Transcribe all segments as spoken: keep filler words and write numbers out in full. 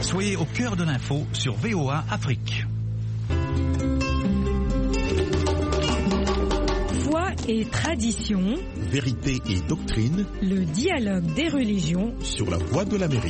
Soyez au cœur de l'info sur V O A Afrique. Foi et tradition, vérité et doctrine, le dialogue des religions sur la Voix de l'Amérique.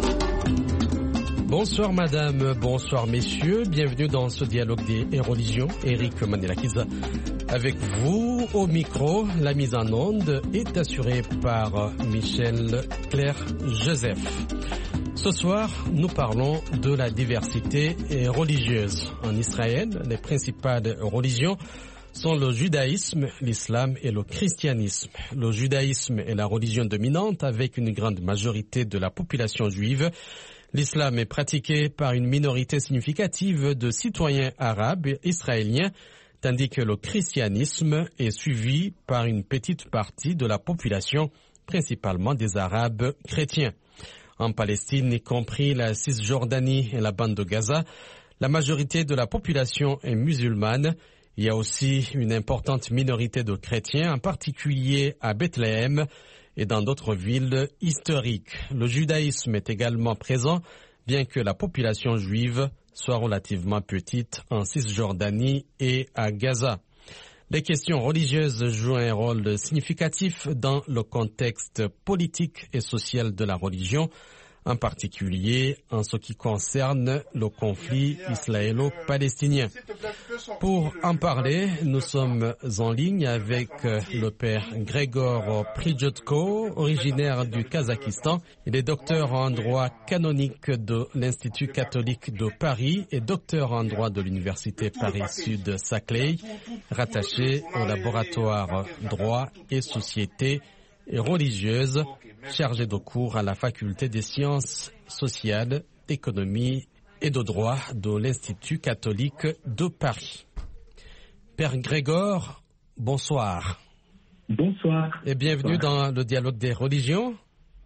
Bonsoir madame, bonsoir messieurs, bienvenue dans ce dialogue des religions. Eric Manelakiza avec vous au micro. La mise en onde est assurée par Michel Claire Joseph. Ce soir, nous parlons de la diversité religieuse. En Israël, les principales religions sont le judaïsme, l'islam et le christianisme. Le judaïsme est la religion dominante avec une grande majorité de la population juive. L'islam est pratiqué par une minorité significative de citoyens arabes et israéliens, tandis que le christianisme est suivi par une petite partie de la population, principalement des arabes chrétiens. En Palestine, y compris la Cisjordanie et la bande de Gaza, la majorité de la population est musulmane. Il y a aussi une importante minorité de chrétiens, en particulier à Bethléem et dans d'autres villes historiques. Le judaïsme est également présent, bien que la population juive soit relativement petite en Cisjordanie et à Gaza. Les questions religieuses jouent un rôle significatif dans le contexte politique et social de la religion, en particulier en ce qui concerne le conflit israélo-palestinien. Pour en parler, nous sommes en ligne avec le père Grégor Prijotko, originaire du Kazakhstan. Il est docteur en droit canonique de l'Institut catholique de Paris et docteur en droit de l'Université Paris-Sud-Saclay, rattaché au laboratoire droit et société et religieuse, chargé de cours à la faculté des sciences sociales, d'économie et de droit de l'Institut catholique de Paris. Père Grégor, bonsoir. Bonsoir. Et bienvenue bonsoir. Dans le dialogue des religions.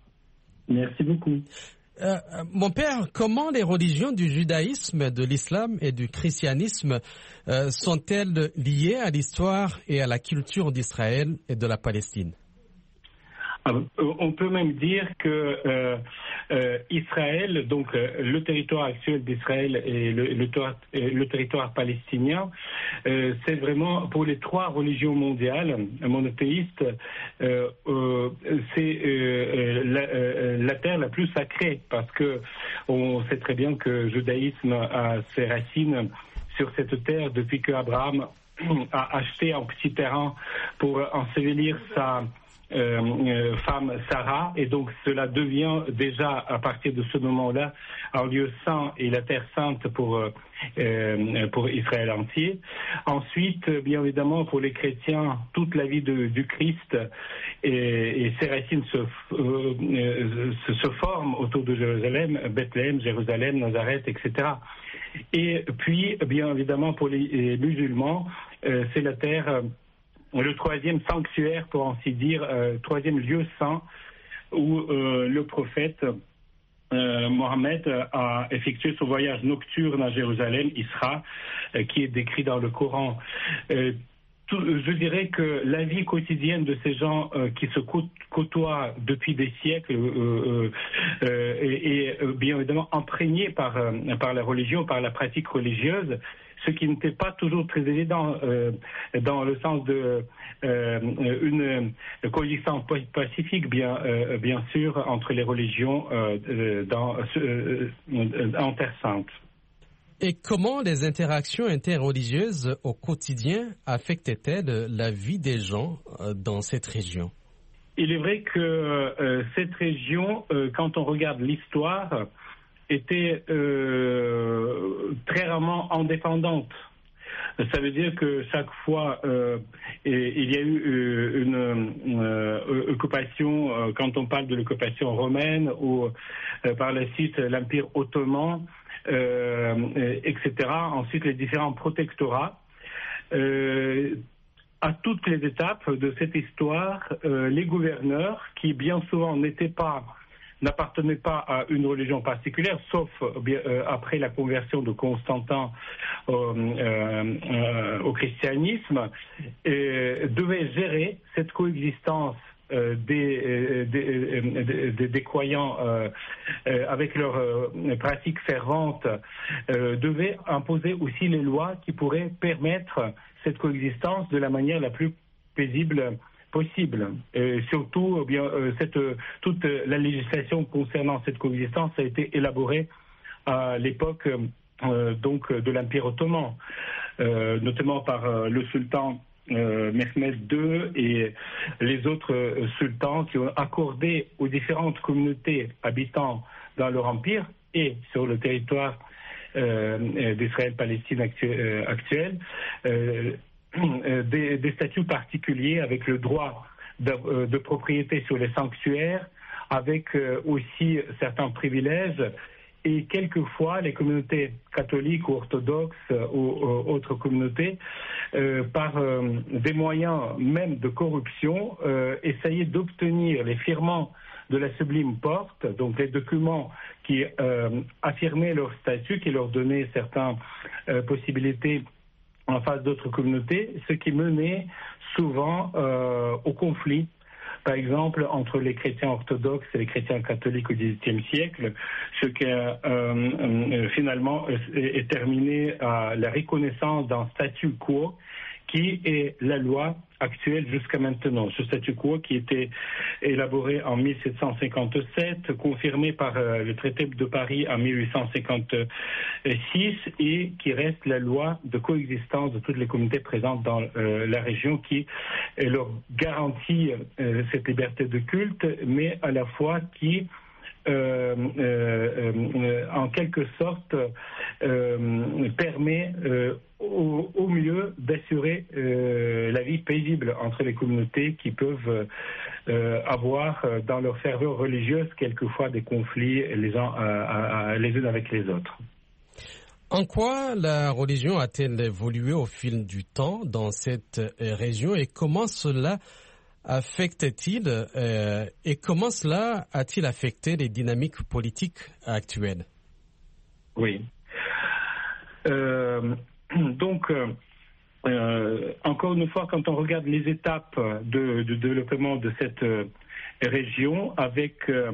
Merci beaucoup. Euh, mon père, comment les religions du judaïsme, de l'islam et du christianisme euh, sont-elles liées à l'histoire et à la culture d'Israël et de la Palestine ? On peut même dire que euh, euh, Israël, donc euh, le territoire actuel d'Israël et le, le, le territoire palestinien, euh, c'est vraiment pour les trois religions mondiales monothéistes, euh, euh, c'est euh, la, euh, la terre la plus sacrée, parce que on sait très bien que le judaïsme a ses racines sur cette terre depuis que Abraham a acheté un petit terrain pour ensevelir sa Euh, euh, femme Sarah, et donc cela devient déjà à partir de ce moment-là un lieu saint et la terre sainte pour euh, pour Israël entier. Ensuite, bien évidemment, pour les chrétiens, toute la vie de, du Christ et, et ses racines se, euh, se, se forment autour de Jérusalem, Bethléem, Jérusalem, Nazareth, et cetera. Et puis, bien évidemment, pour les, les musulmans, euh, c'est la terre euh, le troisième sanctuaire, pour ainsi dire, euh, troisième lieu saint où euh, le prophète euh, Mohammed a effectué son voyage nocturne à Jérusalem, Isra, euh, qui est décrit dans le Coran. Euh, tout, je dirais que la vie quotidienne de ces gens euh, qui se côtoient depuis des siècles euh, euh, est euh, bien évidemment imprégnée par, euh, par la religion, par la pratique religieuse, ce qui n'était pas toujours très évident euh, dans le sens de euh, une coexistence pacifique, bien, euh, bien sûr, entre les religions euh, dans, euh, en Terre Sainte. Et comment les interactions interreligieuses au quotidien affectaient-elles la vie des gens dans cette région ? Il est vrai que euh, cette région, euh, quand on regarde l'histoire, était euh, très rarement indépendante. Ça veut dire que chaque fois, euh, et, il y a eu euh, une euh, occupation, euh, quand on parle de l'occupation romaine, ou euh, par la suite l'Empire ottoman, euh, et cetera. Ensuite, les différents protectorats. Euh, à toutes les étapes de cette histoire, euh, les gouverneurs, qui bien souvent n'étaient pas n'appartenait pas à une religion particulière, sauf euh, après la conversion de Constantin euh, euh, au christianisme, et devait gérer cette coexistence euh, des, euh, des, euh, des, des croyants euh, euh, avec leurs euh, pratiques ferventes euh, devaient imposer aussi les lois qui pourraient permettre cette coexistence de la manière la plus paisible possible. Et surtout, eh bien, euh, cette, euh, toute la législation concernant cette coexistence a été élaborée à l'époque euh, donc de l'Empire ottoman, euh, notamment par euh, le sultan euh, Mehmed deux et les autres euh, sultans qui ont accordé aux différentes communautés habitant dans leur empire et sur le territoire euh, d'Israël-Palestine actu- euh, actuel euh, Des, des statuts particuliers avec le droit de, de propriété sur les sanctuaires, avec euh, aussi certains privilèges, et quelquefois les communautés catholiques ou orthodoxes euh, ou, ou autres communautés, euh, par euh, des moyens même de corruption, euh, essayaient d'obtenir les firmants de la Sublime Porte, donc les documents qui euh, affirmaient leur statut, qui leur donnaient certaines euh, possibilités en face d'autres communautés, ce qui menait souvent euh, au conflit, par exemple, entre les chrétiens orthodoxes et les chrétiens catholiques au dix-huitième siècle, ce qui euh, euh, finalement est terminé à la reconnaissance d'un statu quo qui est la loi actuelle jusqu'à maintenant. Ce statu quo qui était élaboré en mille sept cent cinquante-sept, confirmé par euh, le traité de Paris en mille huit cent cinquante-six et qui reste la loi de coexistence de toutes les communautés présentes dans euh, la région qui euh, leur garantit euh, cette liberté de culte, mais à la fois qui Euh, euh, euh, en quelque sorte euh, permet euh, au, au mieux d'assurer euh, la vie paisible entre les communautés qui peuvent euh, avoir dans leur ferveur religieuse quelquefois des conflits les uns, à, à, les unes avec les autres. En quoi la religion a-t-elle évolué au fil du temps dans cette région et comment cela affecte-t-il euh, et comment cela a-t-il affecté les dynamiques politiques actuelles? Oui. Euh, donc, euh, encore une fois, quand on regarde les étapes de, de développement de cette euh, région, avec euh,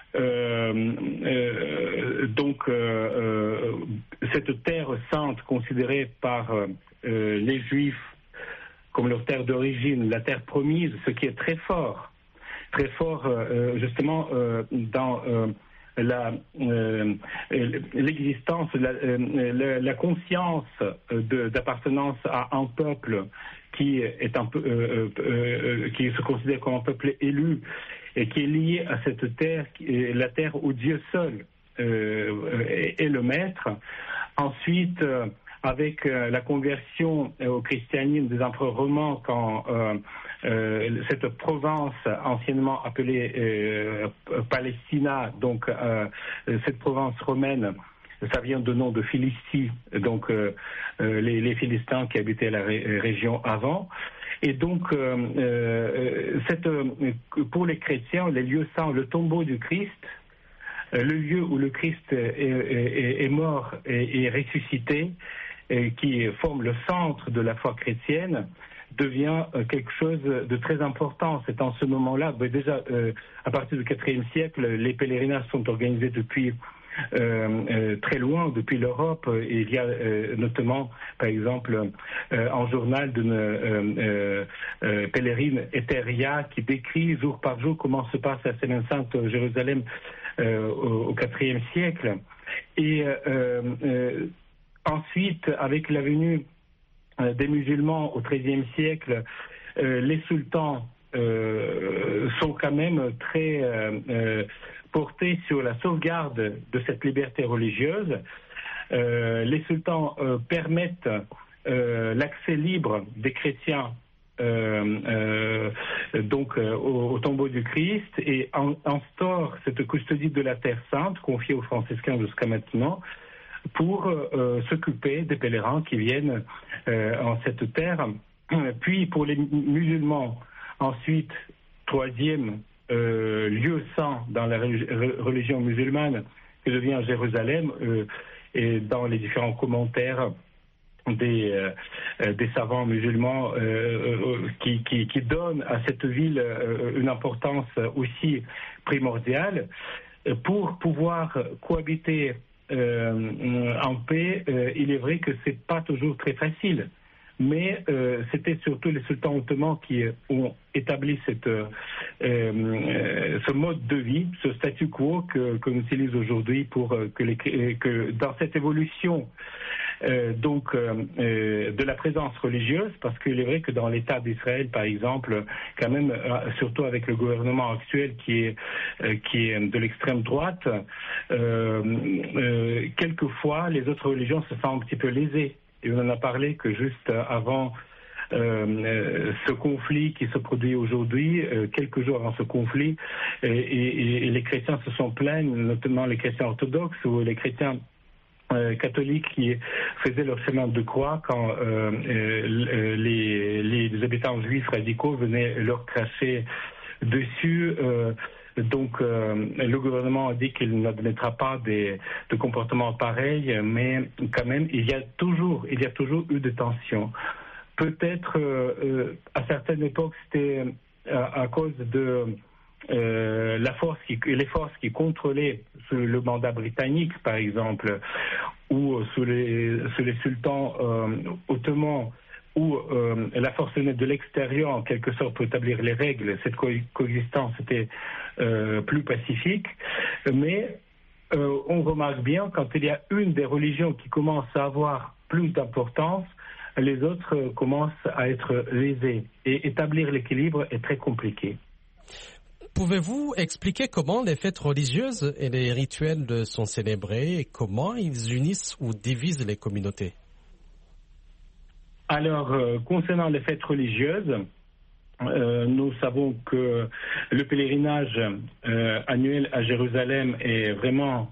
euh, donc euh, euh, cette terre sainte considérée par euh, les Juifs comme leur terre d'origine, la terre promise, ce qui est très fort, très fort euh, justement euh, dans euh, la, euh, l'existence, la, euh, la, la conscience de, d'appartenance à un peuple qui est un peu, euh, euh, qui se considère comme un peuple élu et qui est lié à cette terre, la terre où Dieu seul euh, est, est le maître. Ensuite, euh, avec euh, la conversion euh, au christianisme des empereurs romains, quand euh, euh, cette province anciennement appelée euh, Palestina, donc euh, cette province romaine, ça vient du nom de Philistie, donc euh, euh, les, les Philistins qui habitaient la ré- région avant. Et donc, euh, euh, cette, pour les chrétiens, les lieux saints, le tombeau du Christ, le lieu où le Christ est, est, est mort et est ressuscité, et qui forme le centre de la foi chrétienne, devient quelque chose de très important. C'est en ce moment-là, ben déjà euh, à partir du quatrième siècle, les pèlerinages sont organisés depuis euh, euh, très loin, depuis l'Europe. Et il y a euh, notamment, par exemple, euh, un journal d'une euh, euh, pèlerine Etheria qui décrit jour par jour comment se passe la Semaine Sainte à Jérusalem euh, au quatrième siècle. Et euh, euh, ensuite, avec la venue euh, des musulmans au treizième siècle, euh, les sultans euh, sont quand même très euh, euh, portés sur la sauvegarde de cette liberté religieuse. Euh, les sultans euh, permettent euh, l'accès libre des chrétiens Euh, euh, donc euh, au, au tombeau du Christ et en, instaure cette custodie de la Terre Sainte confiée aux franciscains jusqu'à maintenant pour euh, s'occuper des pèlerins qui viennent euh, en cette terre. Puis pour les musulmans, ensuite, troisième euh, lieu saint dans la religion musulmane que devient Jérusalem, euh, et dans les différents commentaires des, euh, des savants musulmans euh, euh, qui, qui, qui donnent à cette ville euh, une importance aussi primordiale. Pour pouvoir cohabiter euh, en paix, euh, il est vrai que c'est pas toujours très facile. Mais euh, c'était surtout les sultans ottomans qui ont établi cette, euh, euh, ce mode de vie, ce statu quo que, que nous utilisons aujourd'hui pour euh, que, les, que dans cette évolution euh, donc euh, euh, de la présence religieuse, parce qu'il est vrai que dans l'État d'Israël, par exemple, quand même, euh, surtout avec le gouvernement actuel qui est euh, qui est de l'extrême droite, euh, euh, quelquefois les autres religions se sentent un petit peu lésées. Et on en a parlé que juste avant euh, ce conflit qui se produit aujourd'hui, euh, quelques jours avant ce conflit, et, et, et les chrétiens se sont plaints, notamment les chrétiens orthodoxes ou les chrétiens euh, catholiques qui faisaient leur chemin de croix quand euh, euh, les, les habitants juifs radicaux venaient leur cracher dessus. Euh, Donc, euh, le gouvernement a dit qu'il n'admettra pas des, de comportements pareils, mais quand même, il y a toujours, il y a toujours eu des tensions. Peut-être, euh, à certaines époques, c'était à, à cause de euh, la force qui, les forces qui contrôlaient sous le mandat britannique, par exemple, ou sous les, sous les sultans euh, ottomans, où euh, la force venait de l'extérieur, en quelque sorte, pour établir les règles. Cette co- coexistence était euh, plus pacifique. Mais euh, on remarque bien, quand il y a une des religions qui commence à avoir plus d'importance, les autres euh, commencent à être lésées. Et établir l'équilibre est très compliqué. Pouvez-vous expliquer comment les fêtes religieuses et les rituels sont célébrés et comment ils unissent ou divisent les communautés ? Alors, euh, concernant les fêtes religieuses, euh, nous savons que le pèlerinage euh, annuel à Jérusalem est vraiment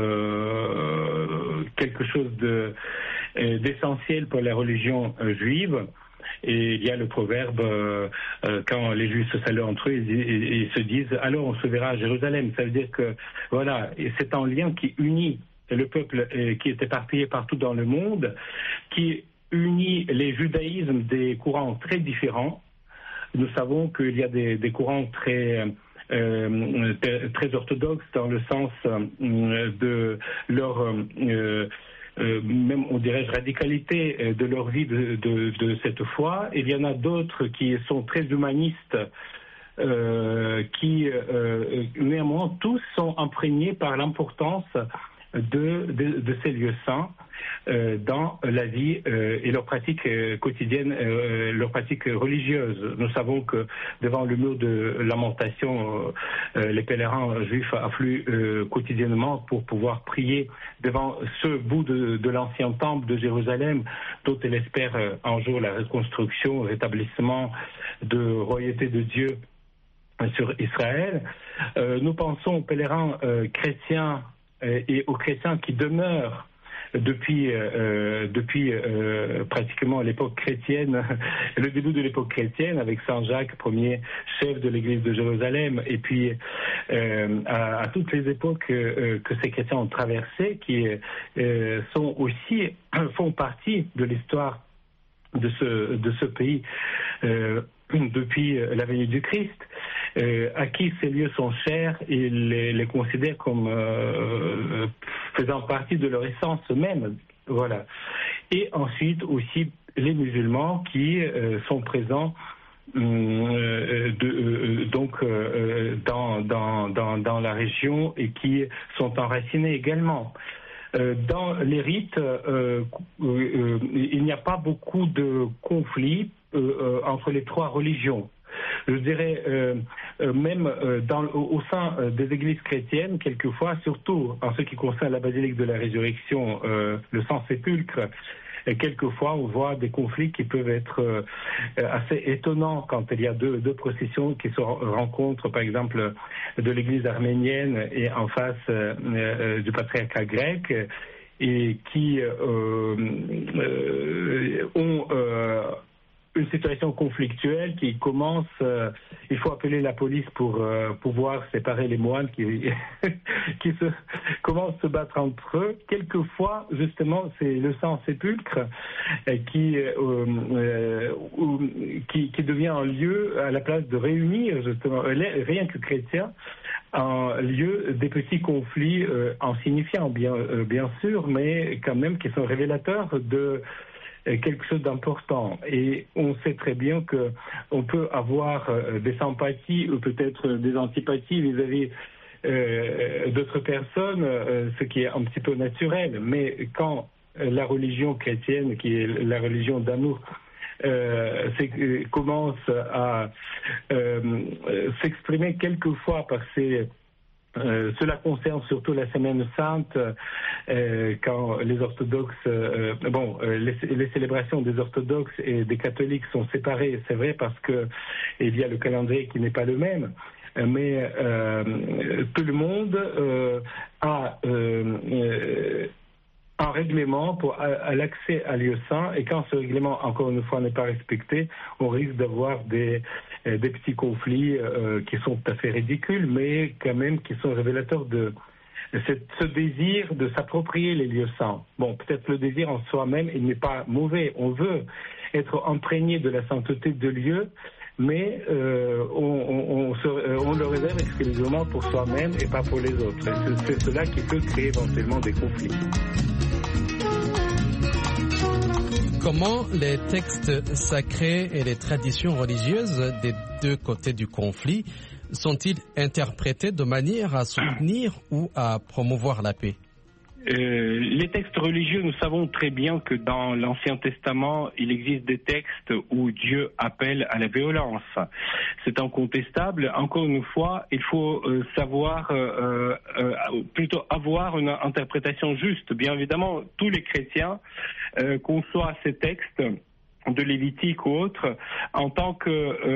euh, quelque chose de, euh, d'essentiel pour la religion euh, juive. Et il y a le proverbe, euh, euh, quand les Juifs se saluent entre eux, ils, ils, ils se disent « alors on se verra à Jérusalem ». Ça veut dire que, voilà, et c'est un lien qui unit le peuple euh, qui est éparpillé partout dans le monde, qui unit les judaïsmes des courants très différents. Nous savons qu'il y a des, des courants très, euh, très orthodoxes dans le sens euh, de leur, euh, euh, même on dirait radicalité de leur vie de, de, de cette foi. Il y en a d'autres qui sont très humanistes, euh, qui euh, néanmoins tous sont imprégnés par l'importance de, de, de ces lieux saints euh, dans la vie euh, et leurs pratiques euh, quotidiennes, euh, leurs pratiques religieuses. Nous savons que devant le mur de lamentation, euh, les pèlerins juifs affluent euh, quotidiennement pour pouvoir prier devant ce bout de, de l'ancien temple de Jérusalem, dont elle espère euh, un jour la reconstruction, le rétablissement de royauté de Dieu sur Israël. Euh, nous pensons aux pèlerins euh, chrétiens et aux chrétiens qui demeurent depuis, euh, depuis euh, pratiquement l'époque chrétienne, le début de l'époque chrétienne, avec Saint Jacques, premier chef de l'église de Jérusalem, et puis euh, à, à toutes les époques euh, que ces chrétiens ont traversées, qui euh, sont aussi, font partie de l'histoire de ce, de ce pays euh, depuis la venue du Christ. Euh, à qui ces lieux sont chers, ils les, les considèrent comme euh, faisant partie de leur essence même. Voilà. Et ensuite aussi les musulmans qui euh, sont présents euh, de, euh, donc euh, dans, dans, dans, dans la région et qui sont enracinés également. Euh, dans les rites, euh, euh, il n'y a pas beaucoup de conflits euh, euh, entre les trois religions. Je dirais, euh, euh, même euh, dans, au, au sein euh, des églises chrétiennes, quelquefois, surtout en ce qui concerne la basilique de la résurrection, euh, le Saint-Sépulcre, et quelquefois on voit des conflits qui peuvent être euh, assez étonnants quand il y a deux, deux processions qui se rencontrent, par exemple, de l'église arménienne et en face euh, euh, du patriarcat grec, et qui euh, euh, ont... Euh, une situation conflictuelle qui commence. Euh, il faut appeler la police pour euh, pouvoir séparer les moines qui qui se commencent à se battre entre eux. Quelquefois, justement, c'est le sang sépulcre euh, qui, euh, euh, où, qui qui devient un lieu à la place de réunir justement rien que chrétiens, un lieu des petits conflits euh, insignifiants bien euh, bien sûr, mais quand même qui sont révélateurs de quelque chose d'important. Et on sait très bien que on peut avoir euh, des sympathies ou peut-être des antipathies vis-à-vis euh, d'autres personnes, euh, ce qui est un petit peu naturel. Mais quand la religion chrétienne, qui est la religion d'amour, euh, commence à euh, s'exprimer quelquefois par ces Euh, cela concerne surtout la Semaine Sainte, euh, quand les orthodoxes, euh, bon, euh, les, les célébrations des orthodoxes et des catholiques sont séparées, c'est vrai, parce que il y a le calendrier qui n'est pas le même, mais euh, tout le monde euh, a euh, euh, un règlement pour à, à l'accès à lieu saint, et quand ce règlement, encore une fois, n'est pas respecté, on risque d'avoir des, euh, des petits conflits euh, qui sont tout à fait ridicules, mais quand même qui sont révélateurs de cette, ce désir de s'approprier les lieux saints. Bon, peut-être le désir en soi-même, il n'est pas mauvais. On veut être imprégné de la sainteté de lieu, mais euh, on, on, on, se, on le réserve exclusivement pour soi-même et pas pour les autres. C'est, c'est cela qui peut créer éventuellement des conflits. Comment les textes sacrés et les traditions religieuses des deux côtés du conflit sont-ils interprétés de manière à soutenir ou à promouvoir la paix ? Euh, les textes religieux, nous savons très bien que dans l'Ancien Testament, il existe des textes où Dieu appelle à la violence. C'est incontestable. Encore une fois, il faut euh, savoir, euh, euh, plutôt avoir une interprétation juste. Bien évidemment, tous les chrétiens euh, conçoivent ces textes de Lévitique ou autres en tant que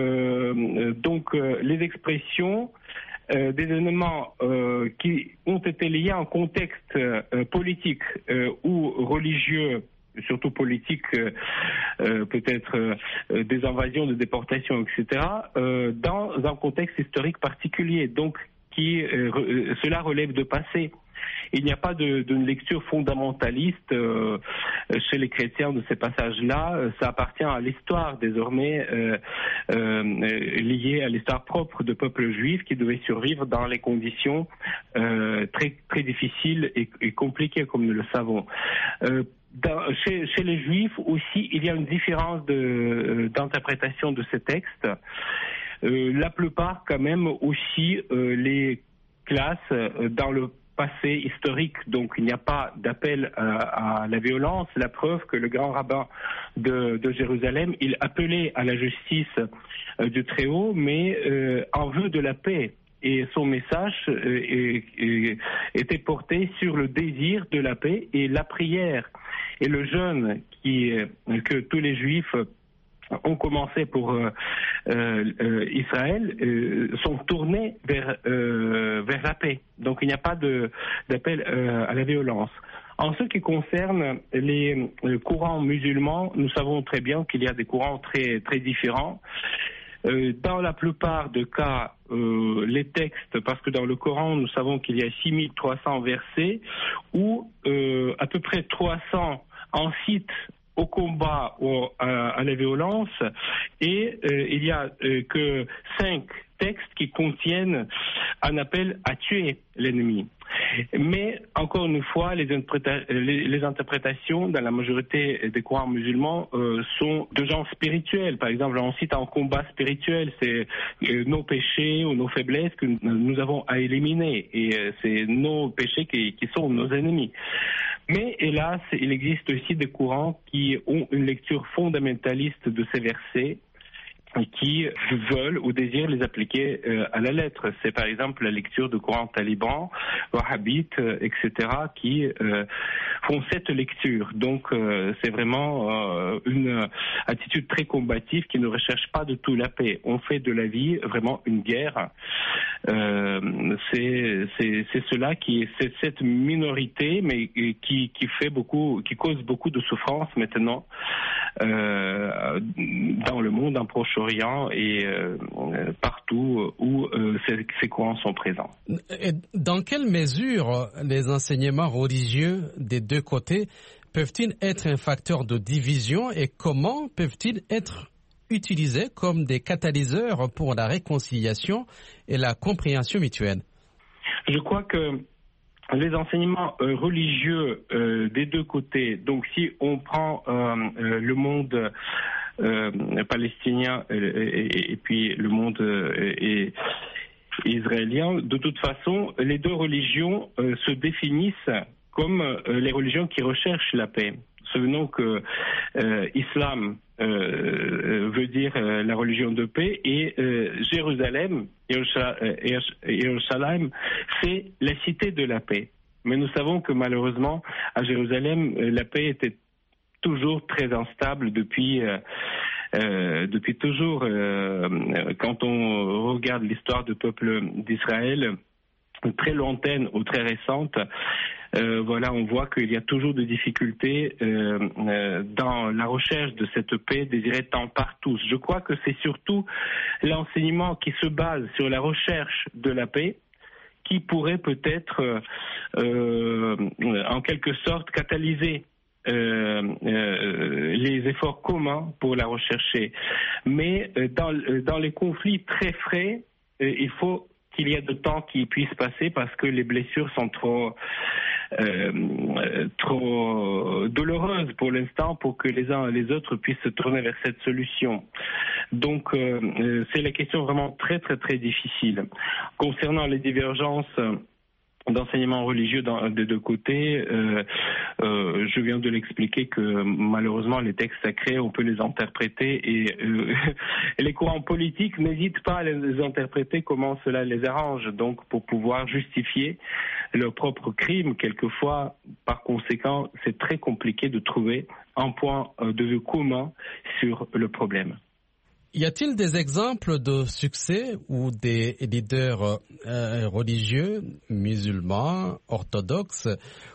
euh, donc euh, les expressions Euh, des éléments euh, qui ont été liés à un contexte euh, politique euh, ou religieux, surtout politique, euh, euh, peut-être euh, des invasions, des déportations, et cetera, euh, dans un contexte historique particulier, donc qui euh, re, cela relève de passé. Il n'y a pas de, d'une lecture fondamentaliste euh, chez les chrétiens de ces passages-là. Ça appartient à l'histoire désormais euh, euh, liée à l'histoire propre du peuple juif qui devait survivre dans les conditions euh, très très difficiles et, et compliquées, comme nous le savons. Euh, Dans, chez, chez les Juifs aussi, il y a une différence de, euh, d'interprétation de ces textes. Euh, la plupart, quand même, aussi euh, les classent euh, dans le passé historique, donc il n'y a pas d'appel à, à la violence. La preuve que le grand rabbin de, de Jérusalem, il appelait à la justice euh, du Très-Haut, mais euh, en vue de la paix. Et son message euh, est, est, était porté sur le désir de la paix et la prière. Et le jeûne qui, euh, que tous les Juifs ont commencé pour euh, euh, Israël euh, sont tournés vers, euh, vers la paix. Donc il n'y a pas de, d'appel euh, à la violence. En ce qui concerne les, les courants musulmans, nous savons très bien qu'il y a des courants très, très différents. Euh, dans la plupart des cas, euh, les textes, parce que dans le Coran, nous savons qu'il y a six mille trois cents versets, où euh, à peu près trois cents incitent au combat ou à, à la violence, et euh, il y a euh, que cinq textes qui contiennent un appel à tuer l'ennemi. Mais, encore une fois, les, interpréta- les, les interprétations dans la majorité des courants musulmans euh, sont de genre spirituel. Par exemple, on cite un combat spirituel, c'est euh, nos péchés ou nos faiblesses que nous avons à éliminer. Et euh, c'est nos péchés qui, qui sont nos ennemis. Mais, hélas, il existe aussi des courants qui ont une lecture fondamentaliste de ces versets qui veulent ou désirent les appliquer euh, à la lettre. C'est par exemple la lecture de Coran taliban, wahhabites, euh, et cetera qui euh, font cette lecture. Donc euh, c'est vraiment euh, une attitude très combative qui ne recherche pas de tout la paix. On fait de la vie vraiment une guerre. Euh, c'est, c'est, c'est cela qui est c'est cette minorité, mais qui, qui fait beaucoup, qui cause beaucoup de souffrance maintenant euh, dans le monde, en Proche-Orient et euh, partout où euh, ces, ces courants sont présents. Et dans quelle mesure les enseignements religieux des deux côtés peuvent-ils être un facteur de division et comment peuvent-ils être utilisés comme des catalyseurs pour la réconciliation et la compréhension mutuelle? Je crois que les enseignements euh, religieux euh, des deux côtés, donc si on prend euh, euh, le monde euh, palestinien et, et, et puis le monde euh, et, et israélien, de toute façon, les deux religions euh, se définissent comme euh, les religions qui recherchent la paix. Souvenons que euh, islam euh, veut dire euh, la religion de paix et euh, Jérusalem, Jérusalem, c'est la cité de la paix. Mais nous savons que malheureusement à Jérusalem, la paix était toujours très instable depuis euh, euh, depuis toujours. Euh, quand on regarde l'histoire du peuple d'Israël, très lointaine ou très récente, euh, voilà, on voit qu'il y a toujours des difficultés euh, euh, dans la recherche de cette paix désirée tant par tous. Je crois que c'est surtout l'enseignement qui se base sur la recherche de la paix qui pourrait peut-être, euh, en quelque sorte, catalyser Euh, euh, les efforts communs pour la rechercher. Mais euh, dans, dans les conflits très frais, euh, il faut qu'il y ait de temps qui puisse passer parce que les blessures sont trop euh, trop douloureuses pour l'instant pour que les uns et les autres puissent se tourner vers cette solution. Donc euh, c'est la question vraiment très très très difficile. Concernant les divergences d'enseignement religieux dans, des deux côtés, euh, euh, je viens de l'expliquer que malheureusement les textes sacrés, on peut les interpréter et, euh, et les courants politiques n'hésitent pas à les interpréter comment cela les arrange, donc pour pouvoir justifier leurs propres crimes. Quelquefois, par conséquent, c'est très compliqué de trouver un point de vue commun sur le problème. Y a-t-il des exemples de succès où des leaders euh, religieux, musulmans, orthodoxes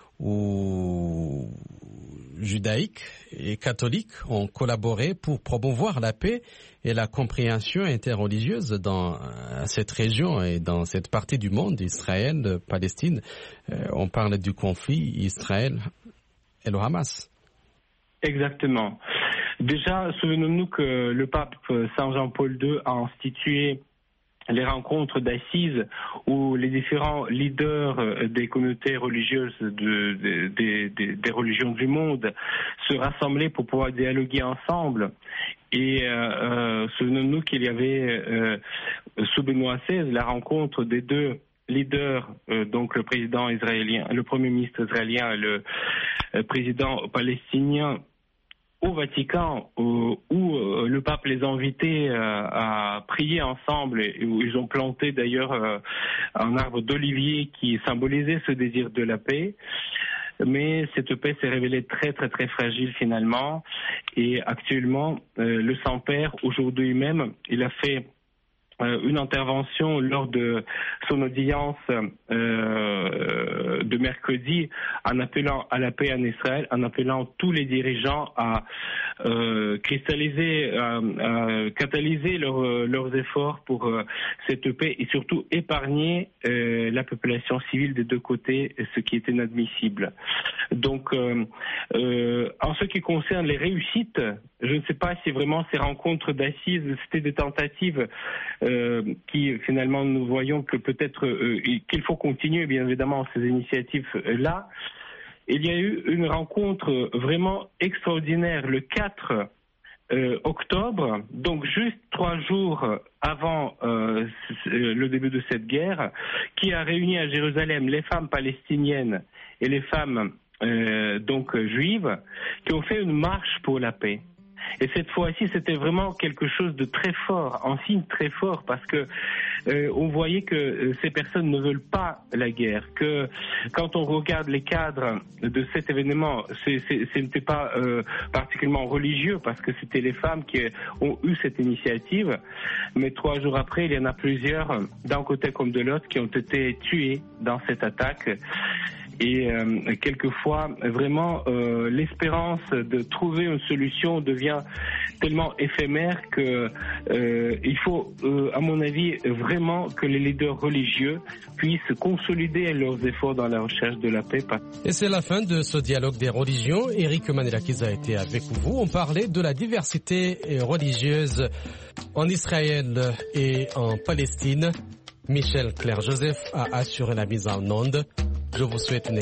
ou judaïques et catholiques ont collaboré pour promouvoir la paix et la compréhension interreligieuse dans cette région et dans cette partie du monde, Israël, Palestine? Euh, on parle du conflit Israël et le Hamas. Exactement. Déjà, souvenons-nous que le pape Saint Jean-Paul deux a institué les rencontres d'assises où les différents leaders des communautés religieuses de, de, de, de, des religions du monde se rassemblaient pour pouvoir dialoguer ensemble. Et euh, euh, souvenons-nous qu'il y avait euh, sous Benoît seize la rencontre des deux leaders, euh, donc le président israélien, le premier ministre israélien et le euh, président palestinien au Vatican, où, où euh, le pape les a invités euh, à prier ensemble et où ils ont planté d'ailleurs euh, un arbre d'olivier qui symbolisait ce désir de la paix. Mais cette paix s'est révélée très très très fragile finalement et actuellement euh, le Saint-Père aujourd'hui même il a fait euh, une intervention lors de son audience euh, de mercredi en appelant à la paix en Israël, en appelant tous les dirigeants à euh, cristalliser, à, à catalyser leur, leurs efforts pour euh, cette paix et surtout épargner euh, la population civile des deux côtés, ce qui est inadmissible. Donc, euh, euh, en ce qui concerne les réussites, je ne sais pas si vraiment ces rencontres d'assises, c'était des tentatives euh, qui finalement nous voyons que peut-être euh, qu'il faut continuer bien évidemment ces initiatives-là. Il y a eu une rencontre vraiment extraordinaire le quatre euh, octobre, donc juste trois jours avant euh, le début de cette guerre, qui a réuni à Jérusalem les femmes palestiniennes et les femmes euh, donc juives, qui ont fait une marche pour la paix. Et cette fois-ci, c'était vraiment quelque chose de très fort, un signe très fort, parce que euh, on voyait que euh, ces personnes ne veulent pas la guerre, que quand on regarde les cadres de cet événement, c'est, c'est, ce n'était pas euh, particulièrement religieux, parce que c'était les femmes qui ont eu cette initiative, mais trois jours après, il y en a plusieurs, d'un côté comme de l'autre, qui ont été tués dans cette attaque. Et euh, quelquefois, vraiment, euh, l'espérance de trouver une solution devient tellement éphémère que euh, il faut, euh, à mon avis, vraiment que les leaders religieux puissent consolider leurs efforts dans la recherche de la paix. Et c'est la fin de ce dialogue des religions. Eric Manelakiza a été avec vous. On parlait de la diversité religieuse en Israël et en Palestine. Michel Clerc-Joseph a assuré la mise en onde. Je vous souhaite une